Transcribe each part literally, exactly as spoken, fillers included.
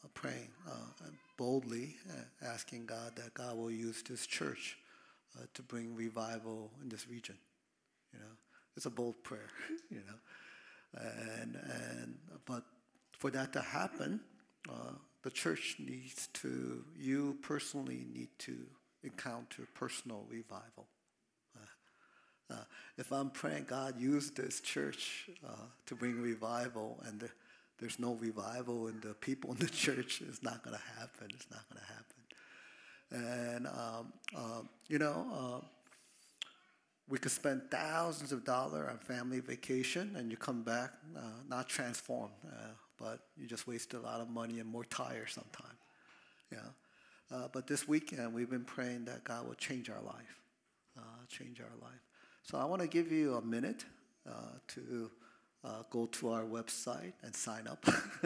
praying uh, boldly, uh, asking God that God will use this church uh, to bring revival in this region. You know, it's a bold prayer. You know, and and but for that to happen, uh, the church needs to. You personally need to encounter personal revival. Uh, if I'm praying, God, use this church uh, to bring revival, and the, there's no revival in the people in the church, it's not going to happen. It's not going to happen. And, um, um, you know, uh, we could spend thousands of dollars on family vacation, and you come back uh, not transformed, uh, but you just wasted a lot of money and more tired sometimes. Yeah. Uh, but this weekend, we've been praying that God will change our life, uh, change our life. So I want to give you a minute uh, to uh, go to our website and sign up.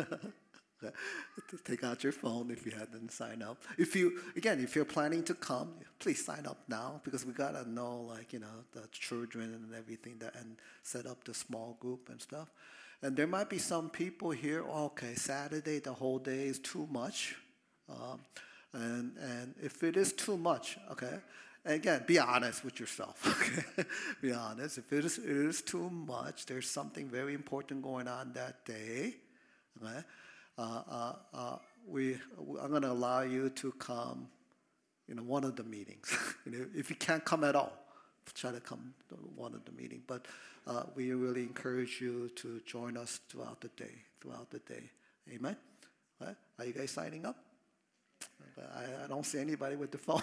Take out your phone if you hadn't signed up. If you, again, if you're planning to come, please sign up now, because we got to know, like, you know, the children and everything, that, and set up the small group and stuff. And there might be some people here, okay, Saturday, the whole day is too much. Um, and, and if it is too much, okay, and again, be honest with yourself. Okay? Be honest. If it is, it is too much, there's something very important going on that day. Okay? Uh, uh, uh, we, I'm going to allow you to come, you know, one of the meetings. You know, if you can't come at all, try to come to one of the meetings. But uh, we really encourage you to join us throughout the day. Throughout the day. Amen. Right? Are you guys signing up? I, I don't see anybody with the phone.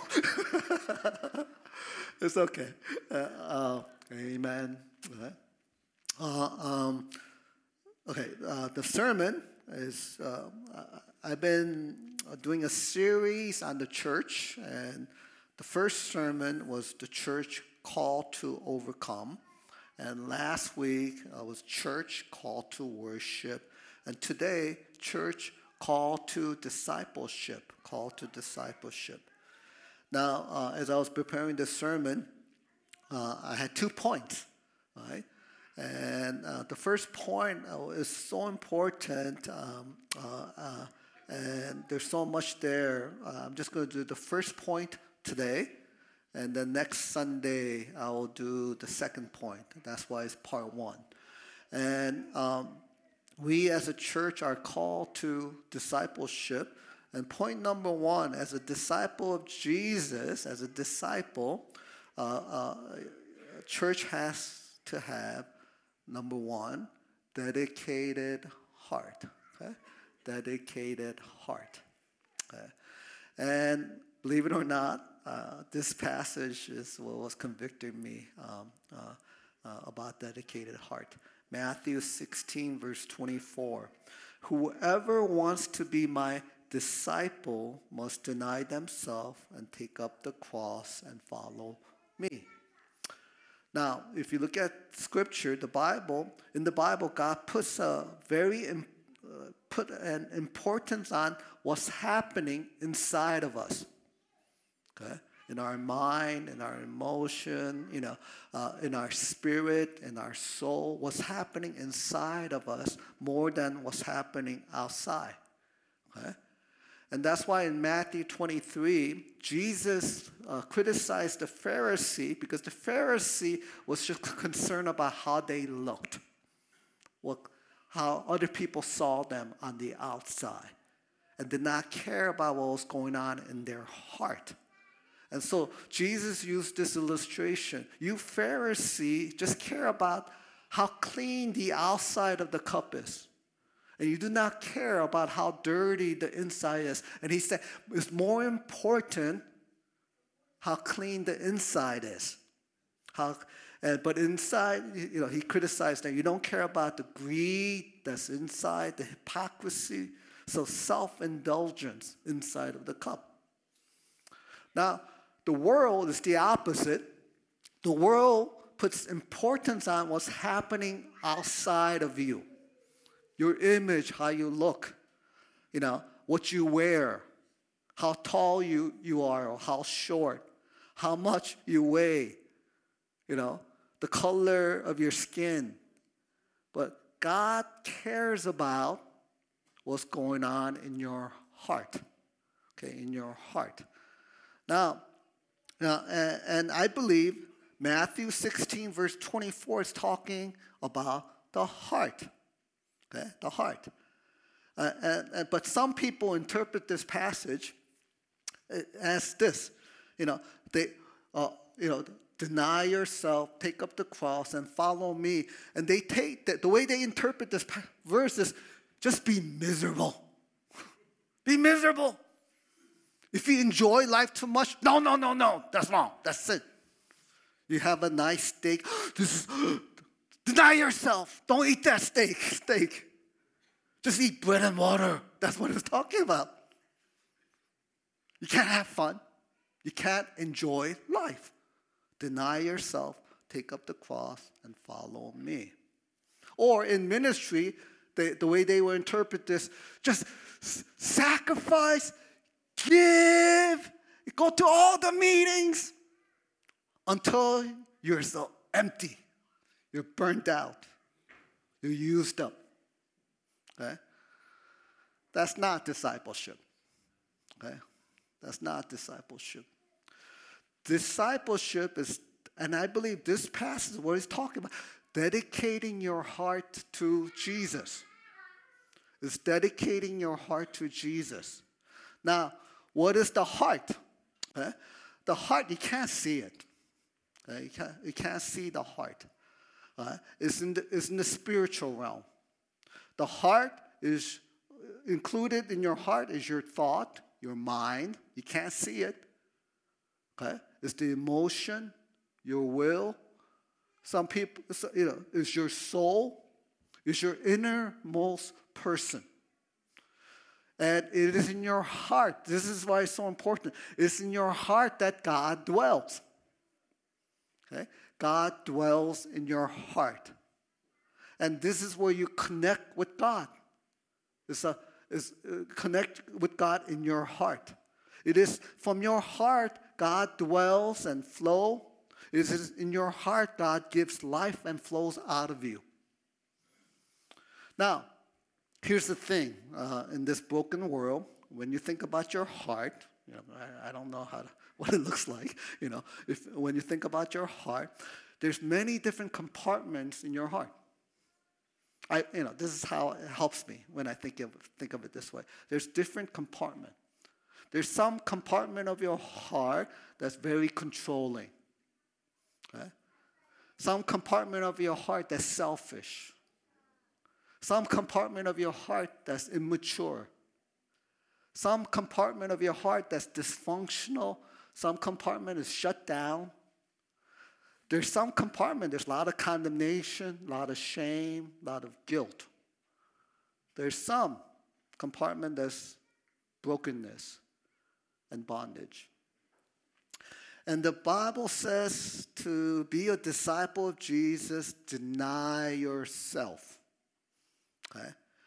It's okay. Uh, uh, amen. Right. Uh, um, okay, uh, the sermon is, uh, I've been doing a series on the church, and the first sermon was the church call to overcome, and last week uh, was church call to worship, and today, church call to discipleship, call to discipleship. Now, uh, as I was preparing this sermon, uh, I had two points, right? And uh, the first point uh, is so important, um, uh, uh, and there's so much there. Uh, I'm just going to do the first point today, and then next Sunday I will do the second point. That's why it's part one. And um, we as a church are called to discipleship. And point number one, as a disciple of Jesus, as a disciple, uh, uh, a church has to have, number one, dedicated heart. Okay? Dedicated heart. Okay? And believe it or not, uh, this passage is what was convicting me um, uh, uh, about dedicated heart. Matthew sixteen, verse twenty-four. Whoever wants to be my disciple must deny themselves and take up the cross and follow me. Now, if you look at Scripture, the Bible, in the Bible, God puts a very uh, put an importance on what's happening inside of us. Okay, in our mind, in our emotion, you know, uh, in our spirit, in our soul, what's happening inside of us more than what's happening outside. Okay. And that's why in Matthew twenty-three, Jesus uh, criticized the Pharisee, because the Pharisee was just concerned about how they looked, what, how other people saw them on the outside, and did not care about what was going on in their heart. And so Jesus used this illustration. You Pharisee just care about how clean the outside of the cup is. And you do not care about how dirty the inside is. And he said, it's more important how clean the inside is. How, and, but inside, you know, he criticized that you don't care about the greed that's inside, the hypocrisy, so self-indulgence inside of the cup. Now, the world is the opposite. The world puts importance on what's happening outside of you. Your image, how you look, you know, what you wear, how tall you, you are or how short, how much you weigh, you know, the color of your skin. But God cares about what's going on in your heart. Okay, in your heart. Now, now and, and I believe Matthew sixteen, verse twenty-four is talking about the heart. Okay, the heart. Uh, and, and, but some people interpret this passage as this, you know, they, uh, you know, deny yourself, take up the cross, and follow me. And they take that, the way they interpret this verse is just be miserable. Be miserable. If you enjoy life too much, no, no, no, no, that's wrong. That's sin. You have a nice steak. This is, deny yourself. Don't eat that steak. Steak. Just eat bread and water. That's what it's talking about. You can't have fun. You can't enjoy life. Deny yourself, take up the cross, and follow me. Or in ministry, they, the way they will interpret this, just s- sacrifice, give, go to all the meetings until you're so empty. You're burnt out. You're used up. Okay? That's not discipleship. Okay? That's not discipleship. Discipleship is, and I believe this passage, what he's talking about, dedicating your heart to Jesus. It's dedicating your heart to Jesus. Now, what is the heart? Okay? The heart, you can't see it. Okay? You can't, you can't see the heart. Uh, it's, in the, it's in the spiritual realm. The heart is included in your heart is your thought, your mind. You can't see it. Okay? It's the emotion, your will. Some people, you know, it's your soul. It's your innermost person. And it is in your heart. This is why it's so important. It's in your heart that God dwells. Okay? God dwells in your heart. And this is where you connect with God. It's a, it's, uh, connect with God in your heart. It is from your heart God dwells and flows. It is in your heart God gives life and flows out of you. Now, here's the thing. Uh, in this broken world, when you think about your heart, you know, I, I don't know how to, what it looks like. You know, if when you think about your heart, there's many different compartments in your heart. I, you know, this is how it helps me when I think of think of it this way. There's different compartments. There's some compartment of your heart that's very controlling. Okay? Some compartment of your heart that's selfish. Some compartment of your heart that's immature. Some compartment of your heart that's dysfunctional. Some compartment is shut down. There's some compartment, there's a lot of condemnation, a lot of shame, a lot of guilt. There's some compartment that's brokenness and bondage. And the Bible says to be a disciple of Jesus, deny yourself. Okay?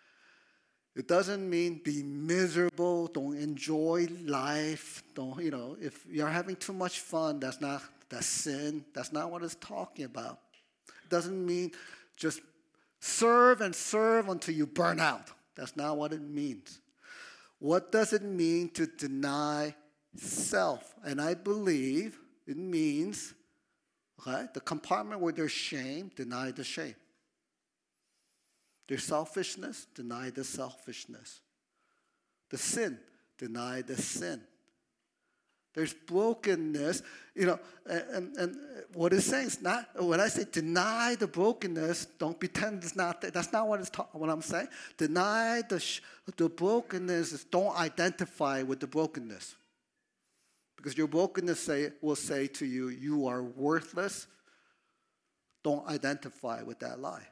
It doesn't mean be miserable, don't enjoy life, don't, you know, if you're having too much fun, that's not, that's sin. That's not what it's talking about. It doesn't mean just serve and serve until you burn out. That's not what it means. What does it mean to deny self? And I believe it means, okay, the compartment where there's shame, deny the shame. There's selfishness, deny the selfishness. The sin, deny the sin. There's brokenness, you know, and, and what it's saying is not, when I say deny the brokenness, don't pretend it's not there. That's not what, it's ta- what I'm saying. Deny the, sh- the brokenness is don't identify with the brokenness. Because your brokenness say, will say to you, you are worthless. Don't identify with that lie.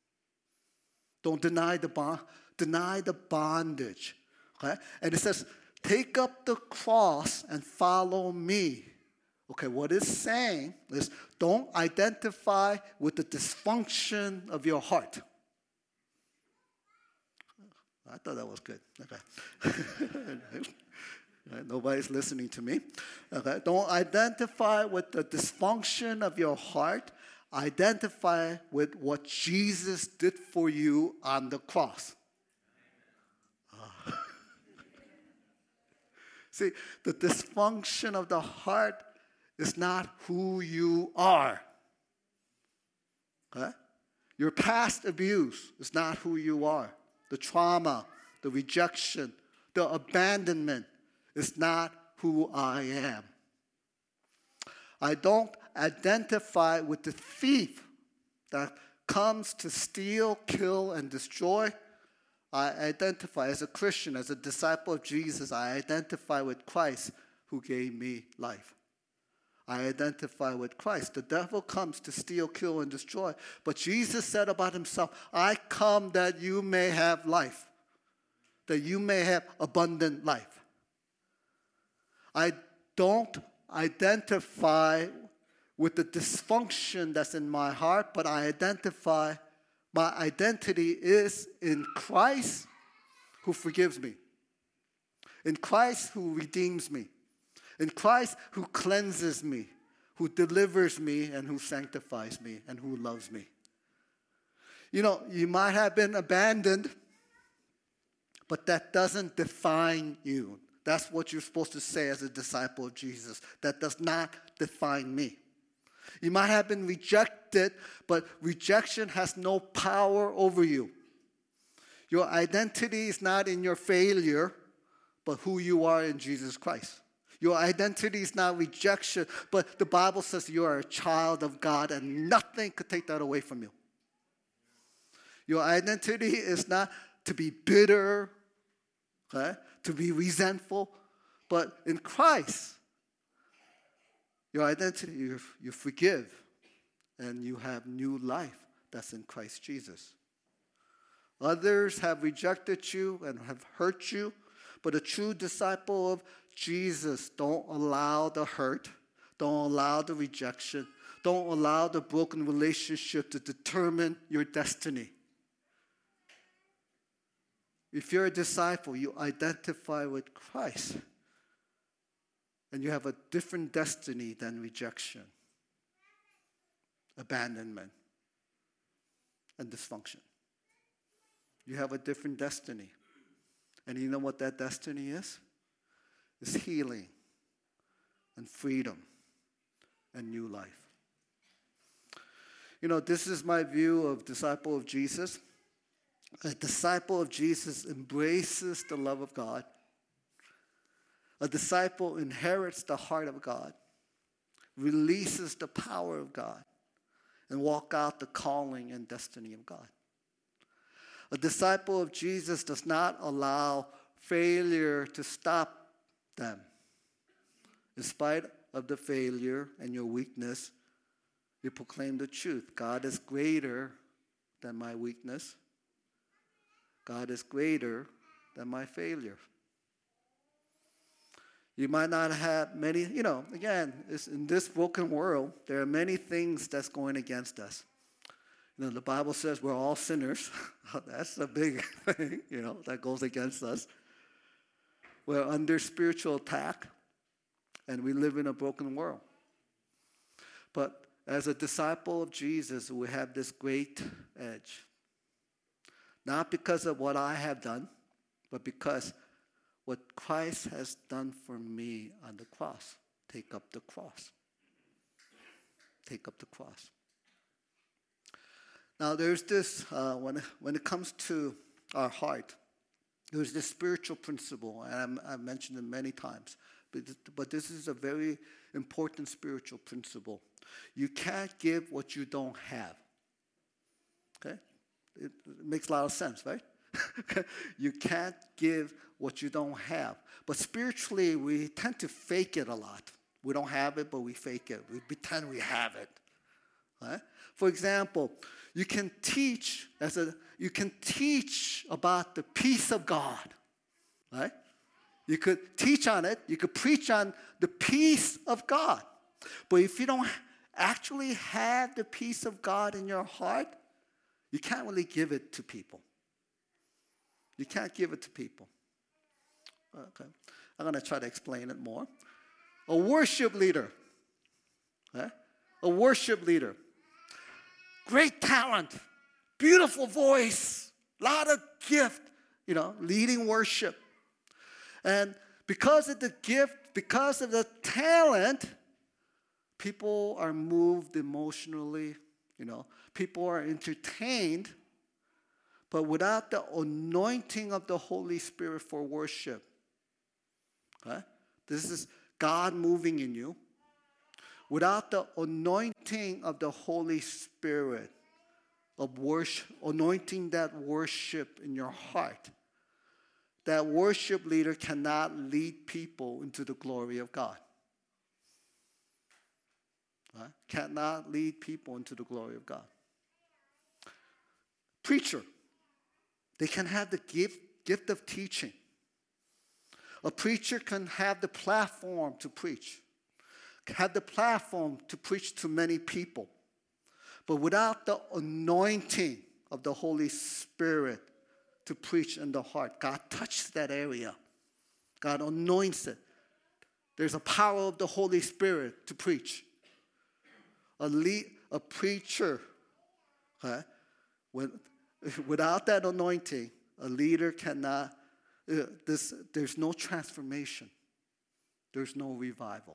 Don't deny the bond, deny the bondage. Okay? And it says, take up the cross and follow me. Okay, what it's saying is don't identify with the dysfunction of your heart. I thought that was good. Okay. Nobody's listening to me. Okay, don't identify with the dysfunction of your heart. Identify with what Jesus did for you on the cross. Uh, See, the dysfunction of the heart is not who you are. Okay? Your past abuse is not who you are. The trauma, the rejection, the abandonment is not who I am. I don't identify with the thief that comes to steal, kill, and destroy. I identify as a Christian, as a disciple of Jesus, I identify with Christ who gave me life. I identify with Christ. The devil comes to steal, kill, and destroy. But Jesus said about himself, I come that you may have life, that you may have abundant life. I don't identify with the dysfunction that's in my heart, but I identify, my identity is in Christ who forgives me, in Christ who redeems me, in Christ who cleanses me, who delivers me, and who sanctifies me, and who loves me. You know, you might have been abandoned, but that doesn't define you. That's what you're supposed to say as a disciple of Jesus. That does not define me. You might have been rejected, but rejection has no power over you. Your identity is not in your failure, but who you are in Jesus Christ. Your identity is not rejection, but the Bible says you are a child of God and nothing could take that away from you. Your identity is not to be bitter, okay, to be resentful, but in Christ, your identity, you, you forgive and you have new life that's in Christ Jesus. Others have rejected you and have hurt you, but a true disciple of Jesus don't allow the hurt, don't allow the rejection, don't allow the broken relationship to determine your destiny. If you're a disciple, you identify with Christ, and you have a different destiny than rejection, abandonment, and dysfunction. You have a different destiny. And you know what that destiny is? It's healing and freedom and new life. You know, this is my view of disciple of Jesus. A disciple of Jesus embraces the love of God. A disciple inherits the heart of God, releases the power of God, and walk out the calling and destiny of God. A disciple of Jesus does not allow failure to stop them. In spite of the failure and your weakness, you proclaim the truth. God is greater than my weakness. God is greater than my failure. You might not have many, you know, again, it's in this broken world, there are many things that's going against us. You know, the Bible says we're all sinners. That's a big thing, you know, that goes against us. We're under spiritual attack, and we live in a broken world. But as a disciple of Jesus, we have this great edge. Not because of what I have done, but because what Christ has done for me on the cross. Take up the cross. Take up the cross. Now, there's this, uh, when, when it comes to our heart, there's this spiritual principle, and I'm, I've mentioned it many times, but, but this is a very important spiritual principle. You can't give what you don't have. Okay? It, it makes a lot of sense, right? You can't give what you don't have. But spiritually, we tend to fake it a lot. We don't have it, but we fake it. We pretend we have it. Right? For example, you can teach as a you can teach about the peace of God. Right? You could teach on it. You could preach on the peace of God. But if you don't actually have the peace of God in your heart, you can't really give it to people. You can't give it to people. Okay. I'm going to try to explain it more. A worship leader. Okay? A worship leader. Great talent. Beautiful voice. A lot of gift. You know, leading worship. And Because of the gift, because of the talent, people are moved emotionally, you know. People are entertained. But without the anointing of the Holy Spirit for worship, okay? This is God moving in you. Without the anointing of the Holy Spirit of worship, anointing that worship in your heart, that worship leader cannot lead people into the glory of God. Right? Cannot lead people into the glory of God. Preacher, they can have the gift, gift of teaching. A preacher can have the platform to preach, have the platform to preach to many people. But without the anointing of the Holy Spirit to preach in the heart, God touches that area. God anoints it. There's a power of the Holy Spirit to preach. A, lead, a preacher, okay, when, without that anointing, a leader cannot, uh, this, there's no transformation. There's no revival.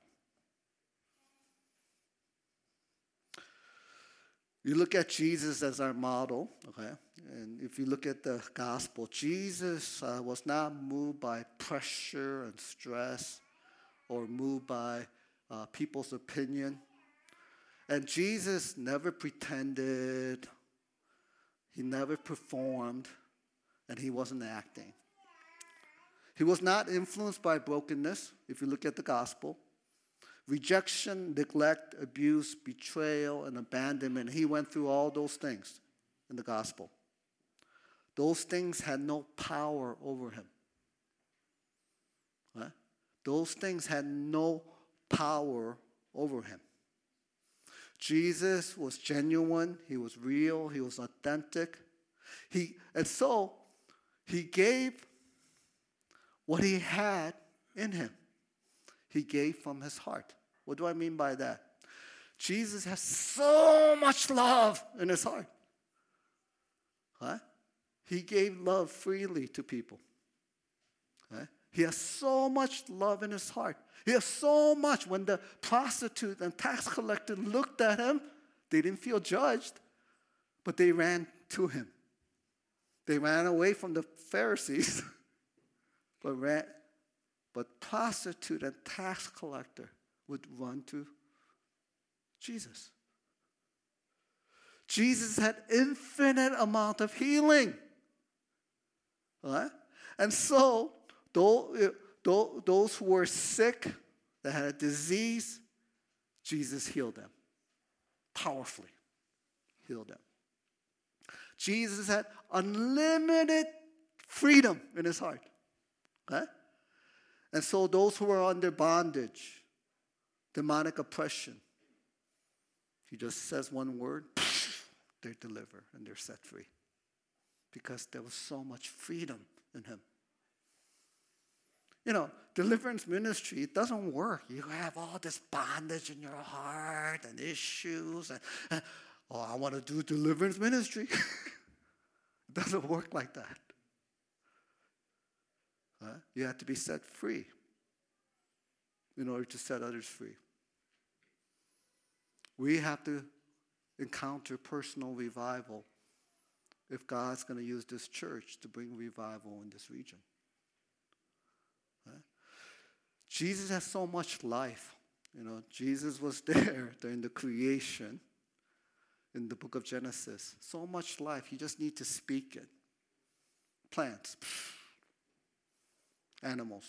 You look at Jesus as our model, okay? And if you look at the gospel, Jesus uh, was not moved by pressure and stress or moved by uh, people's opinion. And Jesus never pretended, he never performed, and he wasn't acting. He was not influenced by brokenness, if you look at the gospel. Rejection, neglect, abuse, betrayal, and abandonment. He went through all those things in the gospel. Those things had no power over him. Right? Those things had no power over him. Jesus was genuine. He was real. He was authentic. He, and so he gave what he had in him. He gave from his heart. What do I mean by that? Jesus has so much love in his heart. Huh? He gave love freely to people. Huh? He has so much love in his heart. He has so much. When the prostitute and tax collector looked at him, they didn't feel judged, but they ran to him. They ran away from the Pharisees, but ran. But prostitute and tax collector would run to Jesus. Jesus had infinite amount of healing. Right? And so, those, those who were sick, that had a disease, Jesus healed them. Powerfully healed them. Jesus had unlimited freedom in his heart. Right? And so those who are under bondage, demonic oppression, he just says one word, they're delivered and they're set free. Because there was so much freedom in him. You know, deliverance ministry, it doesn't work. You have all this bondage in your heart and issues. And, and oh, I want to do deliverance ministry. It doesn't work like that. Huh? You have to be set free in order to set others free. We have to encounter personal revival if God's going to use this church to bring revival in this region. Huh? Jesus has so much life. You know, Jesus was there during the creation in the book of Genesis. So much life. You just need to speak it. Plants. Animals.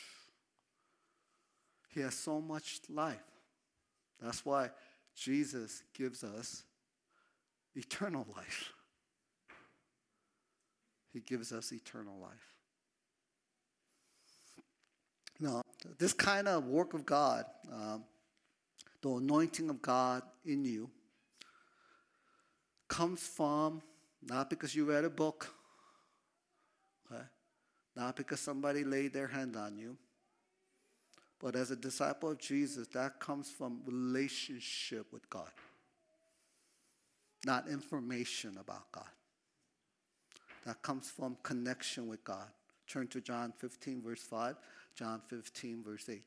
He has so much life. That's why Jesus gives us eternal life. He gives us eternal life. Now, this kind of work of God, um, the anointing of God in you, comes from not because you read a book, okay? Not because somebody laid their hand on you, but as a disciple of Jesus, that comes from relationship with God, not information about God. That comes from connection with God, Turn to John fifteen, verse five. John fifteen, verse eight.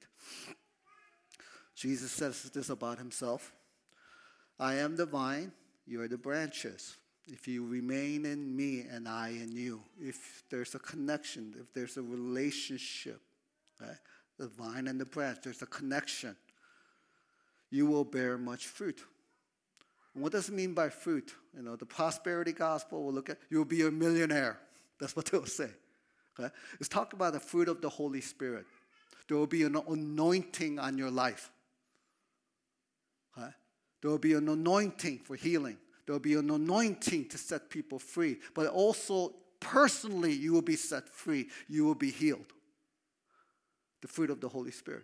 Jesus says this about himself. I am the vine, you are the branches. If you remain in me and I in you, if there's a connection, if there's a relationship, right? The vine and the branch, there's a connection, you will bear much fruit. And what does it mean by fruit? You know, the prosperity gospel will look at, you'll be a millionaire. That's what they'll say. Okay? It's talking about the fruit of the Holy Spirit. There will be an anointing on your life. Okay? There will be an anointing for healing. There will be an anointing to set people free. But also, personally, you will be set free. You will be healed. The fruit of the Holy Spirit.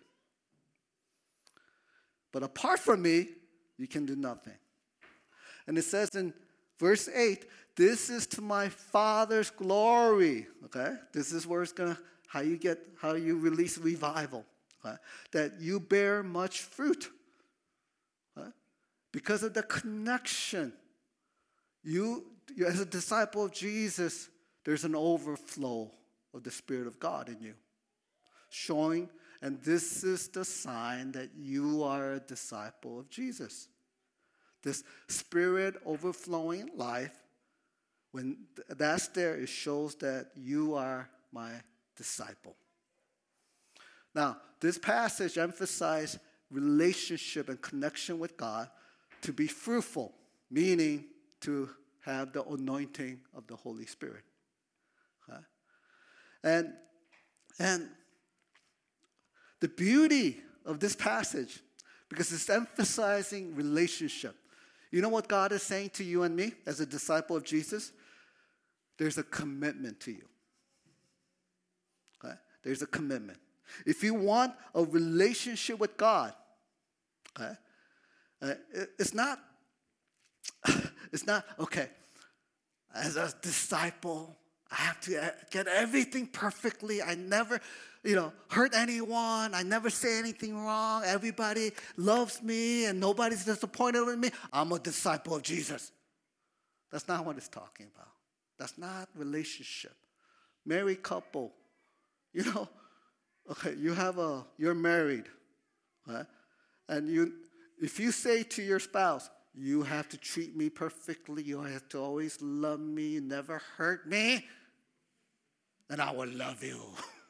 But apart from me, you can do nothing. And it says in verse eight, this is to my Father's glory. Okay? This is where it's going to, how you get, how you release revival. Okay? That you bear much fruit. Okay? Because of the connection. You, you, as a disciple of Jesus, there's an overflow of the Spirit of God in you. Showing, and this is the sign that you are a disciple of Jesus. This Spirit overflowing life, when that's there, it shows that you are my disciple. Now, this passage emphasizes relationship and connection with God to be fruitful, meaning to have the anointing of the Holy Spirit. Okay? And, and the beauty of this passage, because it's emphasizing relationship. You know what God is saying to you and me as a disciple of Jesus? There's a commitment to you. Okay? There's a commitment. If you want a relationship with God, okay, uh, it, it's not, it's not, okay, as a disciple, I have to get everything perfectly. I never, you know, hurt anyone. I never say anything wrong. Everybody loves me and nobody's disappointed with me. I'm a disciple of Jesus. That's not what it's talking about. That's not relationship. Married couple, you know, okay, you have a, you're married, right? And you, if you say to your spouse, you have to treat me perfectly, you have to always love me, never hurt me, and I will love you.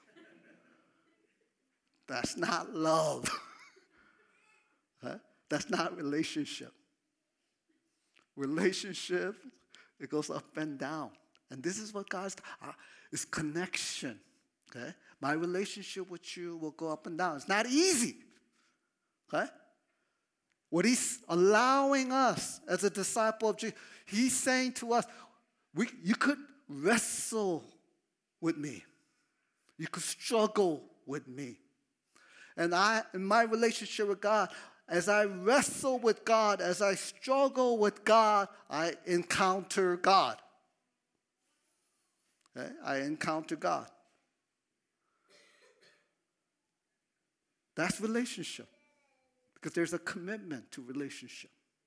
That's not love. Huh? That's not relationship. Relationship, it goes up and down. And this is what God's, uh, is connection. Okay? My relationship with you will go up and down. It's not easy. Okay? What he's allowing us as a disciple of Jesus, he's saying to us, we, you could wrestle with me. You could struggle with me. And I, in my relationship with God, as I wrestle with God, as I struggle with God, I encounter God. Okay? I encounter God. That's relationship. Because there's a commitment to relationship.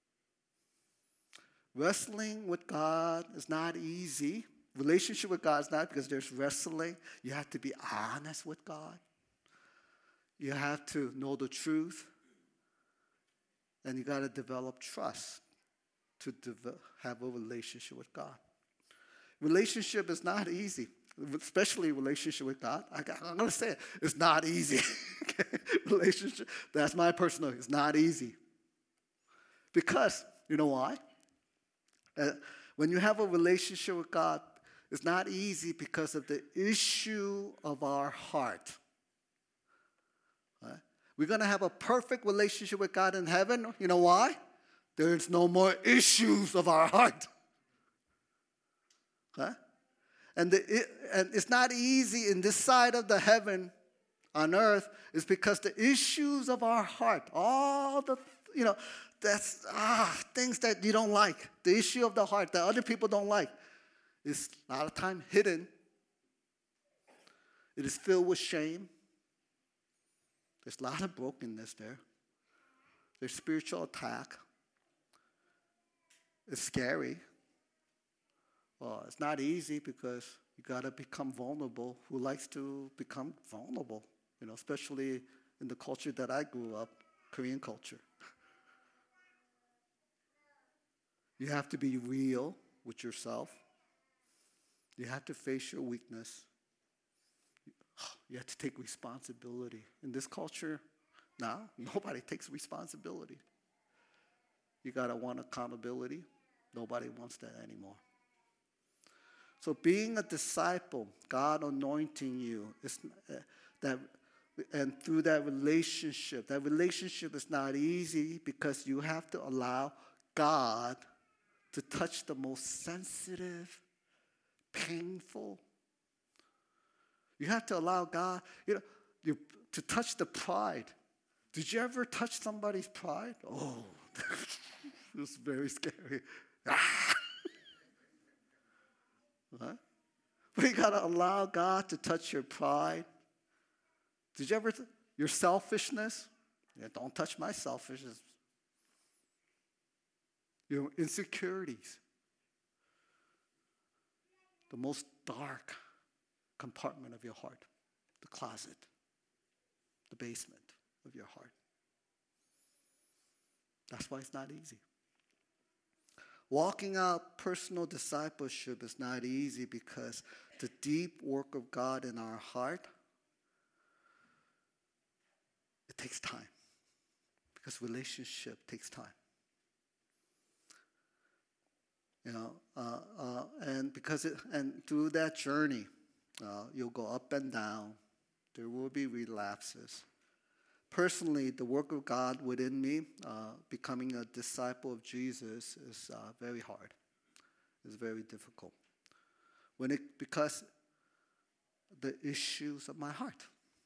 Wrestling with God is not easy. Relationship with God is not, because there's wrestling. You have to be honest with God. You have to know the truth. And you got to develop trust to de- have a relationship with God. Relationship is not easy, especially relationship with God. I, I'm going to say it, it's not easy. Okay? Relationship, that's my personal, it's not easy. Because, you know why? Uh, when you have a relationship with God, it's not easy because of the issue of our heart. Right? We're going to have a perfect relationship with God in heaven. You know why? There's no more issues of our heart. Okay? And, the, it, and it's not easy in this side of the heaven on earth is because the issues of our heart, all the, you know, that's ah, things that you don't like, the issue of the heart that other people don't like, is a lot of time hidden. It is filled with shame. There's a lot of brokenness there. There's spiritual attack. It's scary. Well, it's not easy because You got to become vulnerable. Who likes to become vulnerable? You know, especially in the culture that I grew up, Korean culture. You have to be real with yourself. You have to face your weakness. You have to take responsibility. In this culture now, nobody takes responsibility. You got to want accountability. Nobody wants that anymore. So being a disciple, God anointing you, is uh, that, and through that relationship, that relationship is not easy because you have to allow God to touch the most sensitive, painful. You have to allow God, you know, you, to touch the pride. Did you ever touch somebody's pride? Oh, it was very scary. Ah! Right? But you got to allow God to touch your pride. Did you ever, th- your selfishness? Yeah, don't touch my selfishness. Your insecurities. The most dark compartment of your heart. The closet. The basement of your heart. That's why it's not easy. Walking out personal discipleship is not easy because the deep work of God in our heart, it takes time. Because relationship takes time. You know, uh, uh, and because it, and through that journey, uh, you'll go up and down. There will be relapses. Personally, the work of God within me, uh, becoming a disciple of Jesus, is uh, very hard. It's very difficult. When it because the issues of my heart.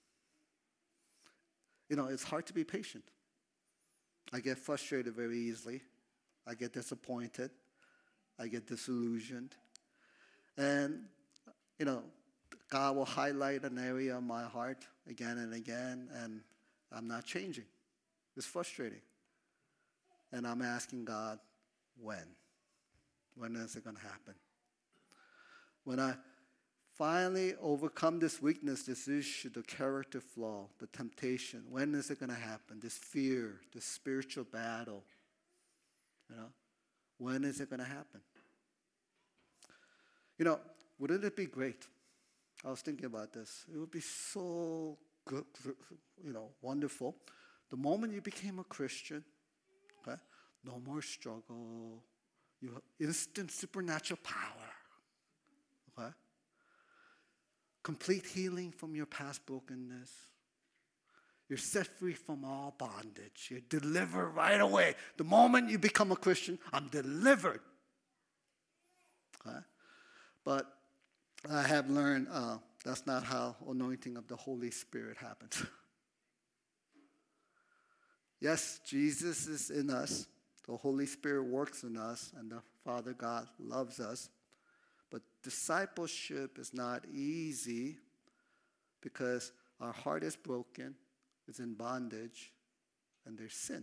You know, it's hard to be patient. I get frustrated very easily. I get disappointed. I get disillusioned. And, you know, God will highlight an area of my heart again and again, and I'm not changing. It's frustrating. And I'm asking God, when? When is it going to happen? When I finally overcome this weakness, this issue, the character flaw, the temptation, when is it going to happen? This fear, this spiritual battle, you know, when is it going to happen? You know, wouldn't it be great? I was thinking about this. It would be so good, you know, wonderful. The moment you became a Christian, okay, no more struggle. You have instant supernatural power. Okay? Complete healing from your past brokenness. You're set free from all bondage. You're delivered right away. The moment you become a Christian, I'm delivered. Okay? But I have learned uh, that's not how anointing of the Holy Spirit happens. Yes, Jesus is in us. The Holy Spirit works in us, and the Father God loves us. But discipleship is not easy because our heart is broken, it's in bondage, and there's sin.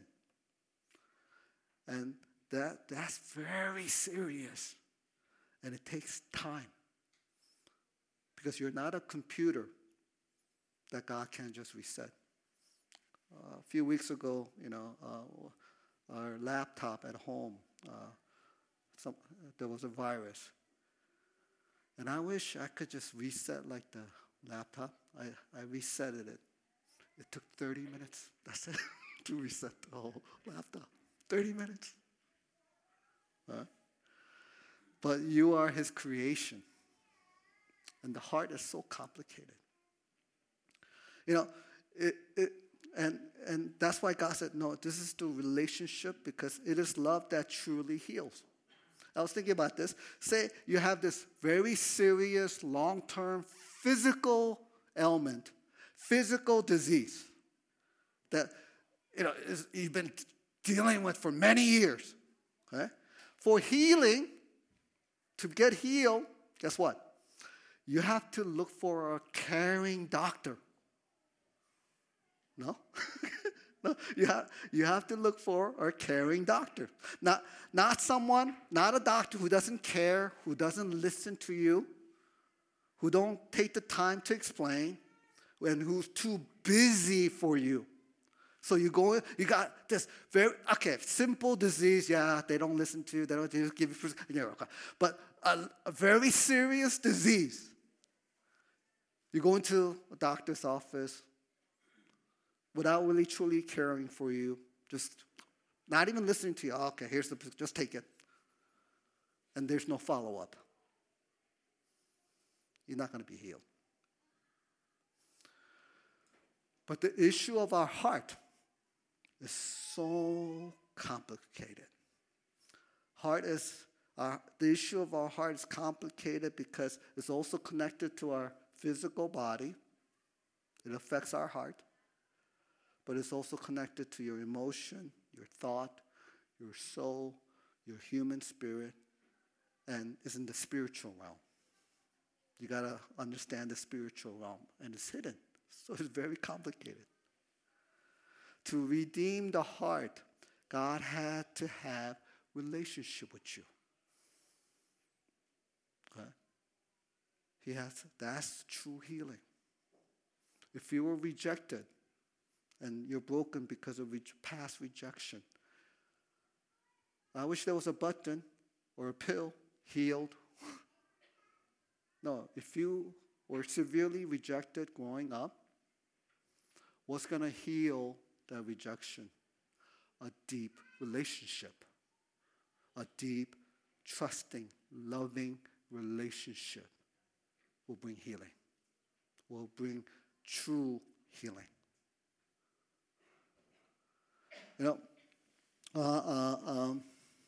And that that's very serious. And it takes time. Because you're not a computer that God can just reset. Uh, a few weeks ago, you know, uh, our laptop at home, uh, some, there was a virus. And I wish I could just reset like the laptop. I, I resetted it. It took thirty minutes, that's it, to reset the whole laptop. thirty minutes. Huh? But you are his creation. And the heart is so complicated. You know, it, it, and, and that's why God said, no, this is the relationship because it is love that truly heals. I was thinking about this. Say you have this very serious, long-term physical ailment, physical disease that you know is, you've been dealing with for many years. Okay? For healing, to get healed, guess what? You have to look for a caring doctor. No? No, you have, you have to look for a caring doctor. Not, not someone, not a doctor who doesn't care, who doesn't listen to you, who don't take the time to explain, and who's too busy for you. So you go, you got this very, okay, simple disease, yeah, they don't listen to you, they don't just give you, you know, okay. But a, a very serious disease. You go into a doctor's office without really truly caring for you, just not even listening to you. Oh, okay, here's the, just take it. And there's no follow-up. You're not going to be healed. But the issue of our heart is so complicated. Heart is, our, the issue of our heart is complicated because it's also connected to our physical body. It affects our heart. But it's also connected to your emotion, your thought, your soul, your human spirit, and is in the spiritual realm. You got to understand the spiritual realm, and it's hidden. So it's very complicated. To redeem the heart, God had to have relationship with you. Okay? He has, that's true healing. If you were rejected and you're broken because of re- past rejection, I wish there was a button or a pill, healed. No, if you were severely rejected growing up, what's going to heal that rejection? A deep relationship. A deep, trusting, loving relationship will bring healing. Will bring true healing. You know, uh, uh, um,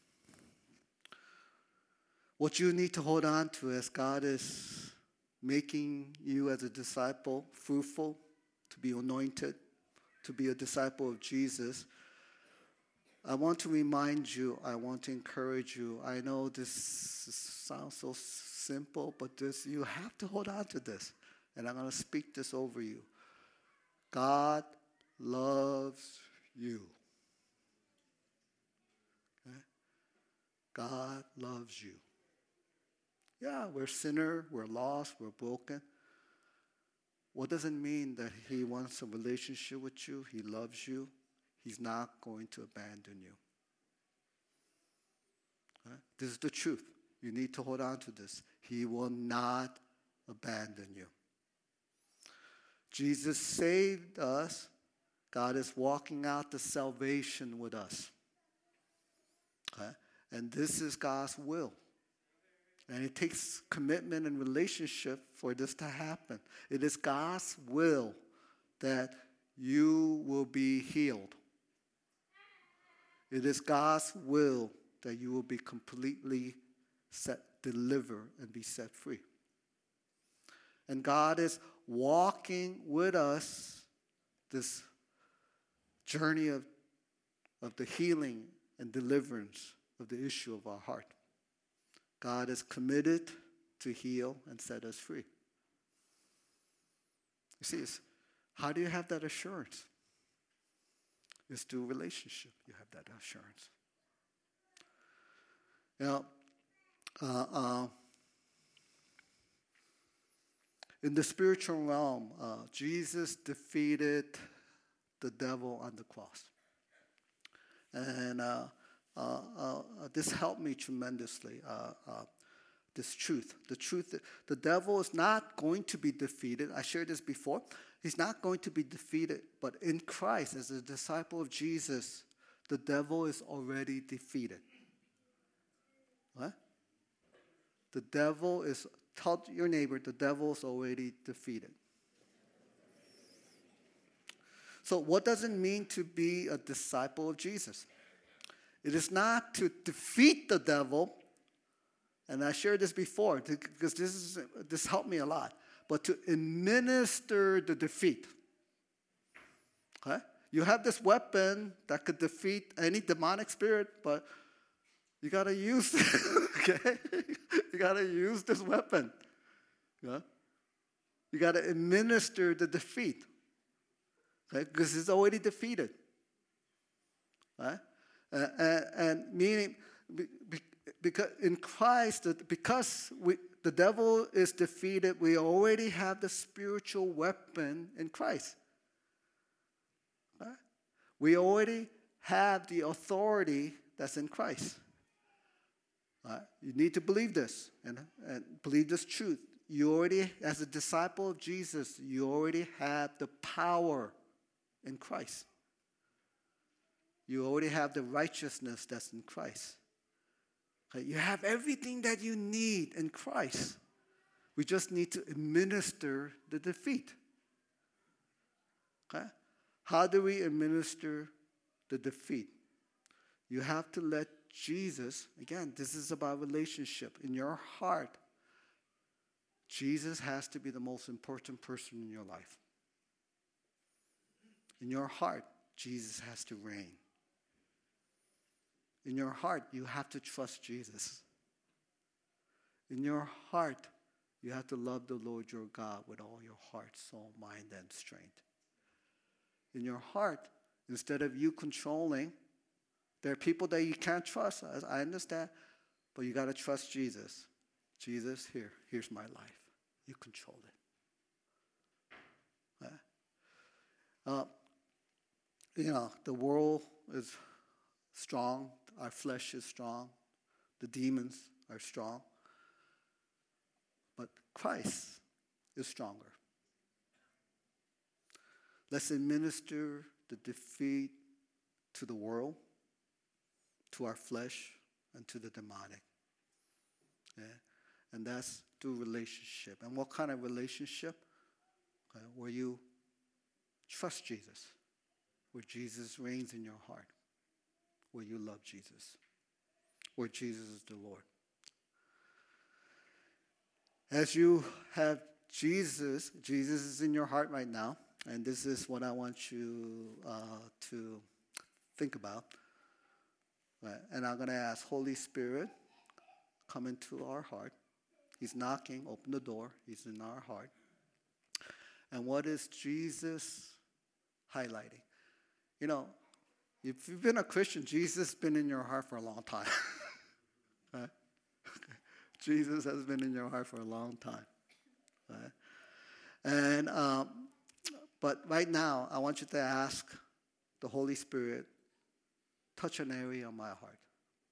what you need to hold on to as God is making you as a disciple fruitful, to be anointed, to be a disciple of Jesus. I want to remind you, I want to encourage you. I know this sounds so simple, but this, you have to hold on to this. And I'm going to speak this over you. God loves you. Okay? God loves you. Yeah, we're sinner, we're lost, we're broken. What does it mean that he wants a relationship with you? He loves you. He's not going to abandon you. Right? This is the truth. You need to hold on to this. He will not abandon you. Jesus saved us. God is walking out the salvation with us. Okay? And this is God's will. And it takes commitment and relationship for this to happen. It is God's will that you will be healed. It is God's will that you will be completely set, delivered, and be set free. And God is walking with us this journey of, of the healing and deliverance of the issue of our heart. God is committed to heal and set us free. You see, it's, how do you have that assurance? It's through relationship you have that assurance. Now, uh, uh, in the spiritual realm, uh, Jesus defeated the devil on the cross. And uh, uh, uh, this helped me tremendously, uh, uh, this truth. The truth, the devil is not going to be defeated. I shared this before. He's not going to be defeated, but in Christ, as a disciple of Jesus, the devil is already defeated. What? The devil is, tell your neighbor, the devil is already defeated. So what does it mean to be a disciple of Jesus? It is not to defeat the devil, and I shared this before because this is this helped me a lot, but to administer the defeat. Okay? You have this weapon that could defeat any demonic spirit, but you got to use it, okay? You got to use this weapon. Yeah? You got to administer the defeat. Okay? Because it's already defeated. Right? Uh, and, and meaning, because in Christ, because we, the devil is defeated, we already have the spiritual weapon in Christ. Right? We already have the authority that's in Christ. Right? You need to believe this and, and believe this truth. You already, as a disciple of Jesus, you already have the power in Christ. You already have the righteousness that's in Christ. Okay? You have everything that you need in Christ. We just need to administer the defeat. Okay? How do we administer the defeat? You have to let Jesus, again, this is about relationship. In your heart, Jesus has to be the most important person in your life. In your heart, Jesus has to reign. In your heart, you have to trust Jesus. In your heart, you have to love the Lord your God with all your heart, soul, mind, and strength. In your heart, instead of you controlling, there are people that you can't trust. I understand, but you got to trust Jesus. Jesus, here, here's my life. You control it. Right? Uh, you know, the world is strong. Our flesh is strong. The demons are strong. But Christ is stronger. Let's administer the defeat to the world, to our flesh, and to the demonic. Yeah? And that's through relationship. And what kind of relationship? Okay, where you trust Jesus, where Jesus reigns in your heart, where you love Jesus, where Jesus is the Lord. As you have Jesus, Jesus is in your heart right now, and this is what I want you uh, to think about. Right? And I'm going to ask Holy Spirit, come into our heart. He's knocking, open the door. He's in our heart. And what is Jesus highlighting? You know, if you've been a Christian, Jesus has been in your heart for a long time. Right? Jesus has been in your heart for a long time. Right? And um, but right now, I want you to ask the Holy Spirit, touch an area of my heart.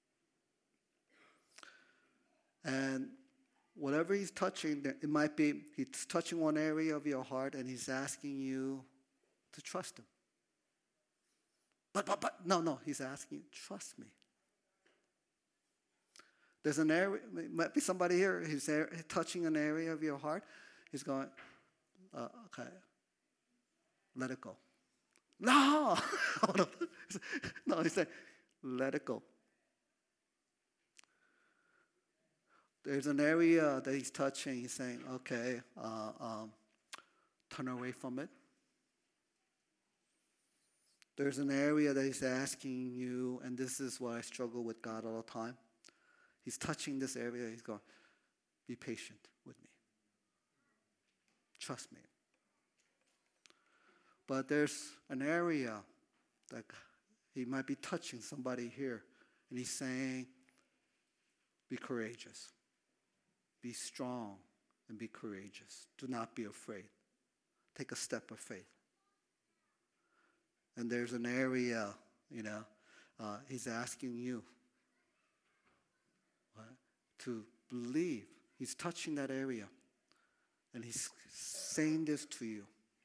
And whatever he's touching, it might be he's touching one area of your heart and he's asking you to trust him. But, but, but, no, no, he's asking you, trust me. There's an area, might be somebody here who's touching an area of your heart. He's going, uh, okay, let it go. No! No, he's saying, let it go. There's an area that he's touching. He's saying, okay, uh, um, turn away from it. There's an area that he's asking you, and this is what I struggle with God all the time. He's touching this area. He's going, be patient with me. Trust me. But there's an area that he might be touching somebody here, and he's saying, be courageous. Be strong and be courageous. Do not be afraid. Take a step of faith. And there's an area, you know, uh, he's asking you right, to believe. He's touching that area. And he's saying this to you.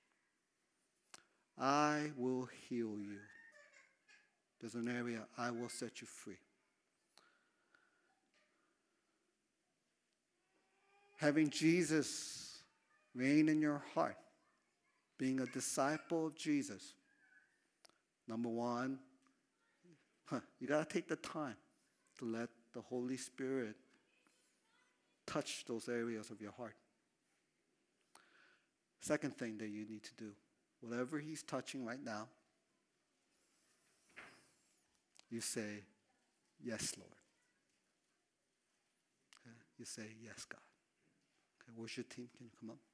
I will heal you. There's an area, I will set you free. Having Jesus reign in your heart, being a disciple of Jesus, number one, huh, you got to take the time to let the Holy Spirit touch those areas of your heart. Second thing that you need to do, whatever he's touching right now, you say, yes, Lord. Okay? You say, yes, God. Okay, worship team, can you come up?